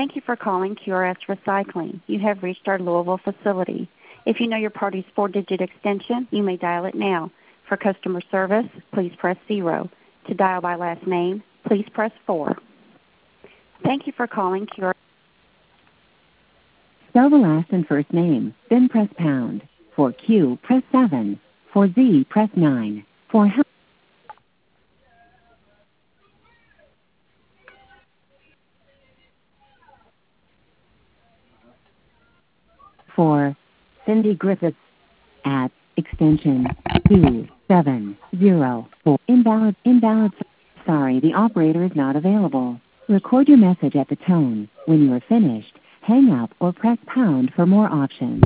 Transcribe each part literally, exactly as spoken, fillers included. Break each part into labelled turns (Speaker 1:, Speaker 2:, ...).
Speaker 1: Thank you for calling Q R S Recycling. You have reached our Louisville facility. If you know your party's four-digit extension, you may dial it now. For customer service, please press zero. To dial by last name, please press four. Thank you for calling Q R S. Spell the last and first name, then press pound. For Q, press seven. For Z, press nine. For help. For Cindy Griffiths at extension two seven zero four. Invalid, invalid. Sorry, the operator is not available. Record your message at the tone. When you are finished, hang up or press pound for more options.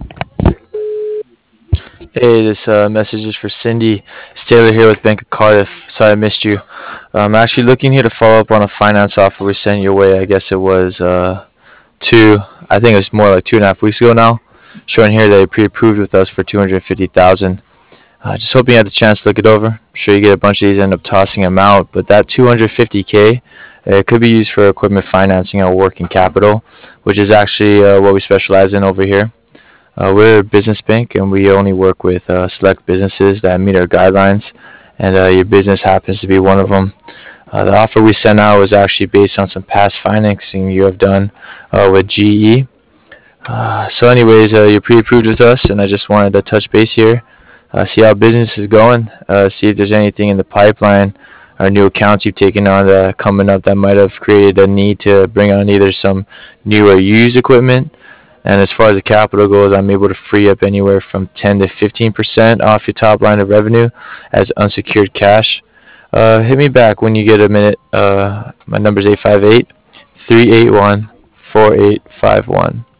Speaker 2: Hey, this uh, message is for Cindy. It's Taylor here with Bank of Cardiff. Sorry I missed you. I'm actually looking here to follow up on a finance offer we sent your way. I guess it was uh, two, I think it was more like two and a half weeks ago now. Showing here that you pre-approved with us for two hundred fifty thousand dollars. Uh, just hoping you had the chance to look it over. I'm sure you get a bunch of these, end up tossing them out, but that two hundred fifty K uh, could be used for equipment financing or working capital, which is actually uh, what we specialize in over here. Uh, we're a business bank, and we only work with uh, select businesses that meet our guidelines, and uh, your business happens to be one of them. Uh, the offer we sent out was actually based on some past financing you have done uh, with G E. Uh, so anyways, uh, you're pre-approved with us, and I just wanted to touch base here, uh, see how business is going, uh, see if there's anything in the pipeline or new accounts you've taken on that coming up that might have created a need to bring on either some new or used equipment. And as far as the capital goes, I'm able to free up anywhere from ten to fifteen percent off your top line of revenue as unsecured cash. Uh, hit me back when you get a minute. Uh, my number is eight five eight, three eight one, four eight five one.